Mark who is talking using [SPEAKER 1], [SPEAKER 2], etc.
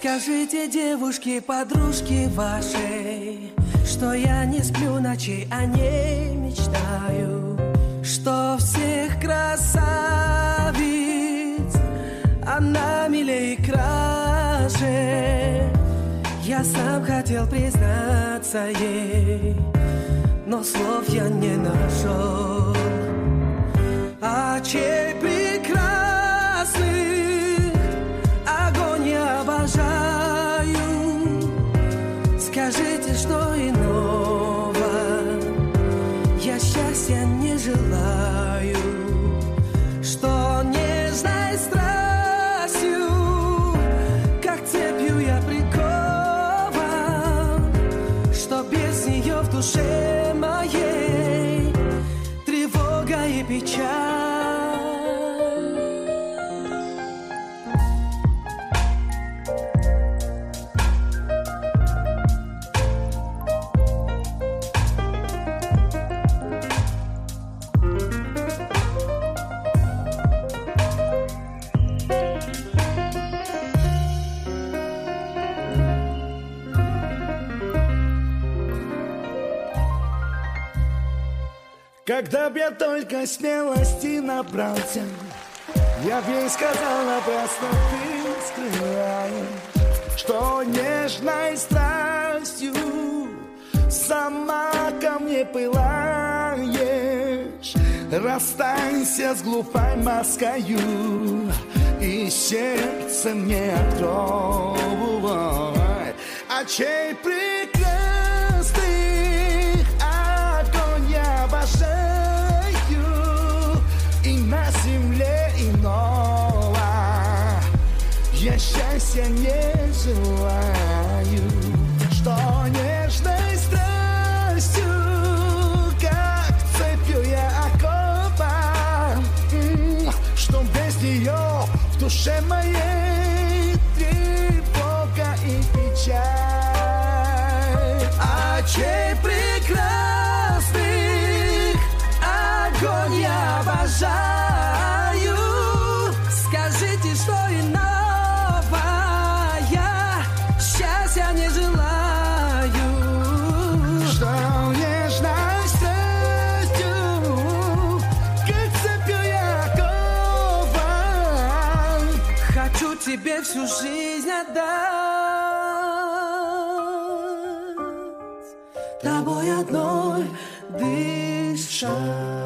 [SPEAKER 1] Скажите, девушки, подружки вашей, что я не сплю ночей, о ней мечтаю, что всех красавиц она милей и краше. Я сам хотел признаться ей, но слов я не нашел. Очей прекрасных огонь я обожаю. Скажите, что иного я счастья не желаю, что нежной страстью, как цепью я прикован, что без нее в душе моей тревога и печаль.
[SPEAKER 2] Когда б я только смелости набрался, я б ей сказал напрасно, ты скрываешь, что нежной страстью сама ко мне пылаешь. Расстанься с глупой маскою и сердце мне открой. Очей прекрасных огонь я обожаю, и на земле иного я счастья не желаю, что нежной страстью, как цепью я окован, что без нее в душе моей тревога и печаль. Очей прекрасных огонь я обожаю. Скажите, что иного я счастья не желаю, что нежной страстью, как цепью я окован, хочу тебе всю жизнь отдать, тобой одной дышать.